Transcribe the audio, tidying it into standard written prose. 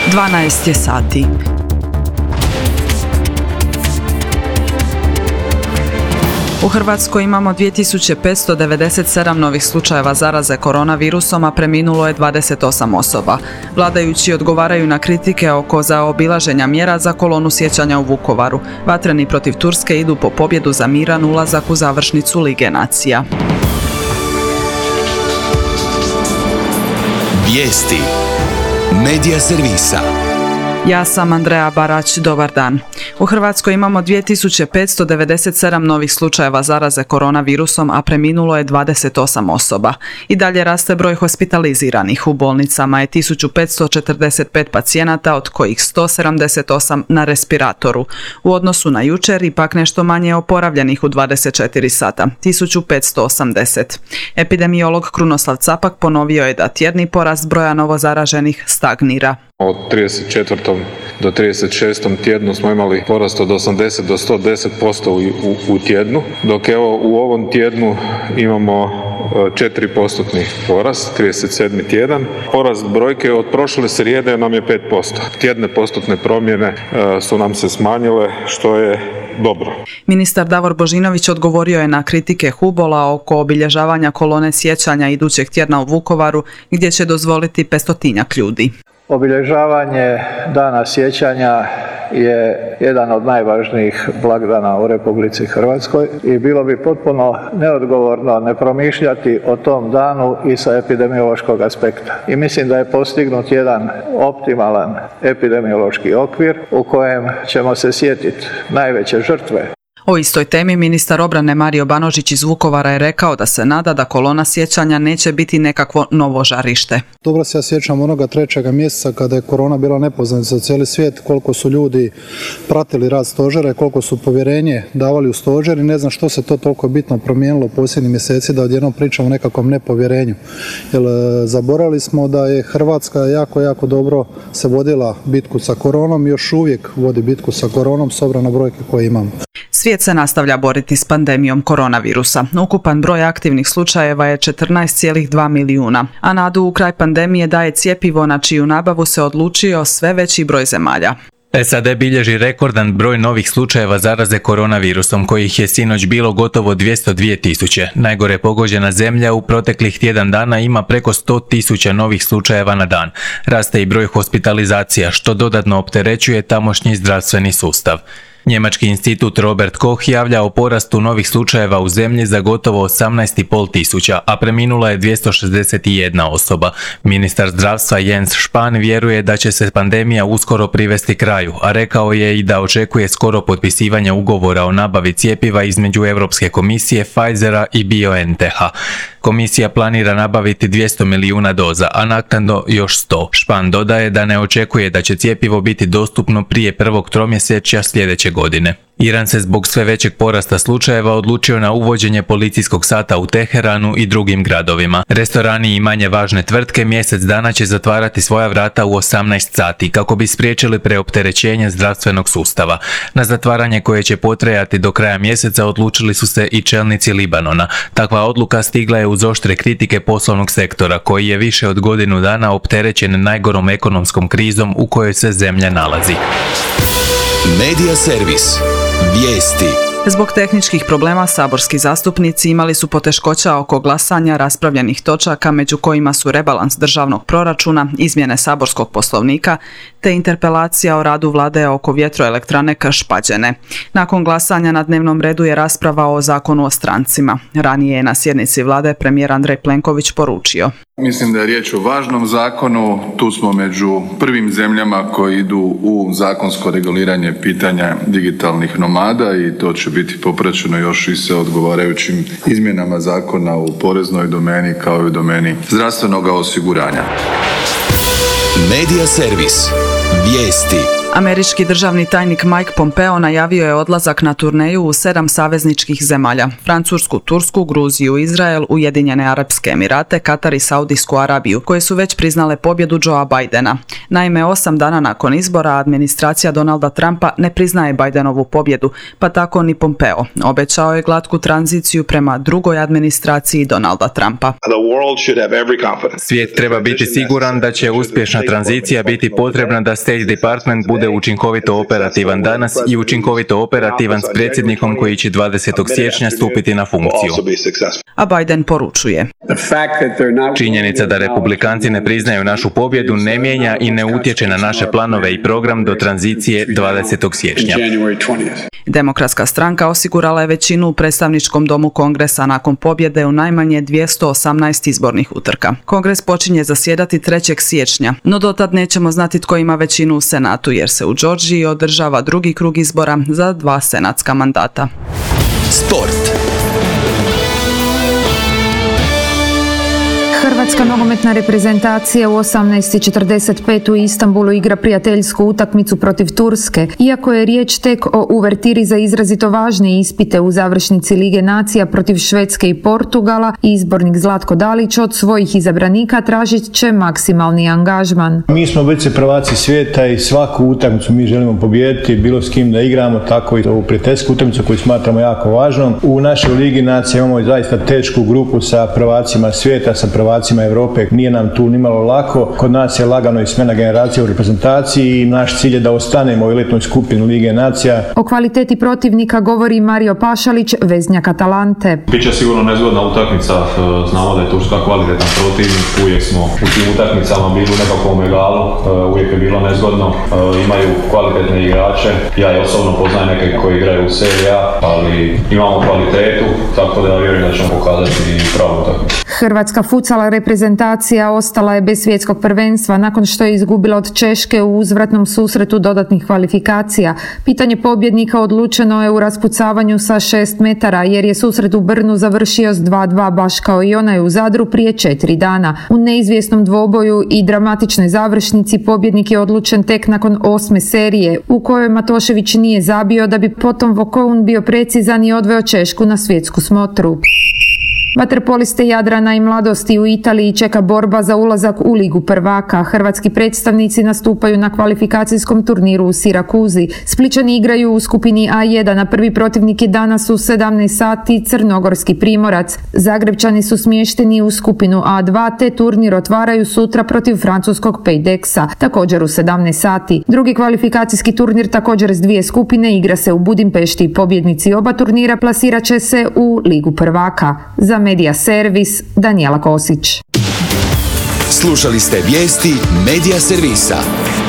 12 je sati. U Hrvatskoj imamo 2597 novih slučajeva zaraze koronavirusom, a preminulo je 28 osoba. Vladajući odgovaraju na kritike oko zaobilaženja mjera za kolonu sjećanja u Vukovaru. Vatreni protiv Turske idu po pobjedu za miran ulazak u završnicu Lige nacija. Vijesti Medija servisa. Ja sam Andreja Barać, dobar dan. U Hrvatskoj imamo 2597 novih slučajeva zaraze koronavirusom, a preminulo je 28 osoba. I dalje raste broj hospitaliziranih. U bolnicama je 1545 pacijenata, od kojih 178 na respiratoru. U odnosu na jučer ipak nešto manje oporavljenih u 24 sata, 1580. Epidemiolog Krunoslav Capak ponovio je da tjedni porast broja novozaraženih stagnira. Od 34. do 36. tjednu smo imali porast od 80 do 110% u tjednu, dok evo u ovom tjednu imamo 4% porast, 37. tjedan. Porast brojke od prošle srijede nam je 5%. Tjedne postotne promjene su nam se smanjile, što je dobro. Ministar Davor Božinović odgovorio je na kritike HUBOL-a oko obilježavanja kolone sjećanja idućeg tjedna u Vukovaru, gdje će dozvoliti 500-tinjak ljudi. Obilježavanje Dana sjećanja je jedan od najvažnijih blagdana u Republici Hrvatskoj i bilo bi potpuno neodgovorno ne promišljati o tom danu i sa epidemiološkog aspekta. I mislim da je postignut jedan optimalan epidemiološki okvir u kojem ćemo se sjetiti najveće žrtve. O istoj temi ministar obrane Mario Banožić iz Vukovara je rekao da se nada da kolona sjećanja neće biti nekakvo novo žarište. Dobro se ja sjećam onoga 3. mjeseca kada je korona bila nepoznanica za cijeli svijet, koliko su ljudi pratili rad stožera i koliko su povjerenje davali u stožer i ne znam što se to toliko bitno promijenilo u posljednjih mjeseci da odjednom pričamo o nekakvom nepovjerenju. Jer zaboravili smo da je Hrvatska jako dobro se vodila bitku sa koronom i još uvijek vodi bitku sa koronom s obzirom na brojke koje imamo. Svijet se nastavlja boriti s pandemijom koronavirusa. Ukupan broj aktivnih slučajeva je 14,2 milijuna, a nadu u kraj pandemije daje cjepivo na čiju nabavu se odlučio sve veći broj zemalja. SAD bilježi rekordan broj novih slučajeva zaraze koronavirusom, kojih je sinoć bilo gotovo 202.000. Najgore pogođena zemlja u proteklih tjedan dana ima preko 100.000 novih slučajeva na dan. Raste i broj hospitalizacija, što dodatno opterećuje tamošnji zdravstveni sustav. Njemački institut Robert Koch javlja o porastu novih slučajeva u zemlji za gotovo 18.500, a preminula je 261 osoba. Ministar zdravstva Jens Spahn vjeruje da će se pandemija uskoro privesti kraju, a rekao je i da očekuje skoro potpisivanje ugovora o nabavi cjepiva između Europske komisije, Pfizera i BioNTecha. Komisija planira nabaviti 200 milijuna doza, a naknadno još 100. Spahn dodaje da ne očekuje da će cjepivo biti dostupno prije prvog tromjesečja sljedeće godine. Iran se zbog sve većeg porasta slučajeva odlučio na uvođenje policijskog sata u Teheranu i drugim gradovima. Restorani i manje važne tvrtke mjesec dana će zatvarati svoja vrata u 18 sati kako bi spriječili preopterećenje zdravstvenog sustava. Na zatvaranje koje će potrajati do kraja mjeseca odlučili su se i čelnici Libanona. Takva odluka stigla je uz oštre kritike poslovnog sektora, koji je više od godinu dana opterećen najgorom ekonomskom krizom u kojoj se zemlja nalazi. Medija servis. Vijesti. Zbog tehničkih problema saborski zastupnici imali su poteškoća oko glasanja raspravljenih točaka, među kojima su rebalans državnog proračuna, izmjene saborskog poslovnika te interpelacija o radu vlade oko vjetroelektrane Krš-Pađene. Nakon glasanja na dnevnom redu je rasprava o zakonu o strancima. Ranije je na sjednici vlade premijer Andrej Plenković poručio: Mislim da je riječ o važnom zakonu, tu smo među prvim zemljama koji idu u zakonsko reguliranje pitanja digitalnih nomada i to će biti popraćeno još i sa odgovarajućim izmjenama zakona u poreznoj domeni kao i u domeni zdravstvenog osiguranja. Medija servis. Vijesti. Američki državni tajnik Mike Pompeo najavio je odlazak na turneju u 7 savezničkih zemalja: Francusku, Tursku, Gruziju, Izrael, Ujedinjene Arapske Emirate, Katar i Saudijsku Arabiju, koje su već priznale pobjedu Joea Bidena. Naime, 8 dana nakon izbora administracija Donalda Trumpa ne priznaje Bidenovu pobjedu, pa tako ni Pompeo. Obećao je glatku tranziciju prema drugoj administraciji Donalda Trumpa. Svijet treba biti siguran da će uspješna tranzicija biti potrebna da State Department bude učinkovito operativan danas i učinkovito operativan s predsjednikom koji će 20. siječnja stupiti na funkciju. A Biden poručuje: činjenica da republikanci ne priznaju našu pobjedu ne mijenja i ne utječe na naše planove i program do tranzicije 20. siječnja. Demokratska stranka osigurala je većinu u predstavničkom domu Kongresa nakon pobjede u najmanje 218 izbornih utrka. Kongres počinje zasjedati 3. siječnja, no dotad nećemo znati tko ima većinu u Senatu jer se u Georgiji održava drugi krug izbora za 2 senatska mandata. Sport. Hrvatska nogometna reprezentacija u 18:45 u Istanbulu igra prijateljsku utakmicu protiv Turske. Iako je riječ tek o uvertiri za izrazito važne ispite u završnici Lige nacija protiv Švedske i Portugala, izbornik Zlatko Dalić od svojih izabranika tražit će maksimalni angažman. Mi smo već prvaci svijeta i svaku utakmicu mi želimo pobijediti, bilo s kim da igramo, tako i ovu prijateljsku utakmicu koju smatramo jako važnom. U našoj Ligi nacija imamo zaista tešku grupu sa prvacima svijeta, sa prvacima Europe. Nije nam tu nimalo lako. Kod nas je lagano i smjena generacija u reprezentaciji i naš cilj je da ostanemo u elitnoj skupini Lige nacija. O kvaliteti protivnika govori Mario Pašalić, veznjak Atalante. Biće sigurno nezgodna utakmica, znamo da je Turska kvalitetan protivnik, uvijek smo u tim utakmicama bili u nekakvom egalu, uvijek je bilo nezgodno, imaju kvalitetne igrače, ja i osobno poznajem neke koji igraju u Serie A, ali imamo kvalitetu, tako da ja vjerujem da ćemo pokazati pravu utakmicu. Hrvatska futsal reprezentacija ostala je bez svjetskog prvenstva nakon što je izgubila od Češke u uzvratnom susretu dodatnih kvalifikacija. Pitanje pobjednika odlučeno je u raspucavanju sa 6 metara jer je susret u Brnu završio s 2:2 baš kao i onaj u Zadru prije 4 dana. U neizvjesnom dvoboju i dramatičnoj završnici pobjednik je odlučen tek nakon 8. serije u kojoj Matošević nije zabio da bi potom Vokoun bio precizan i odveo Češku na svjetsku smotru. Vaterpoliste Jadrana i Mladosti u Italiji čeka borba za ulazak u Ligu prvaka. Hrvatski predstavnici nastupaju na kvalifikacijskom turniru u Sirakuzi. Splićani igraju u skupini A1, a prvi protivnik je danas u 17 sati crnogorski Primorac. Zagrebčani su smješteni u skupinu A2 te turnir otvaraju sutra protiv francuskog Paydexa, također u 17 sati. Drugi kvalifikacijski turnir također s 2 skupine igra se u Budimpešti i pobjednici oba turnira plasirat će se u Ligu prvaka. Za Media Servis, Danijela Kosić. Slušali ste vijesti Media Servisa.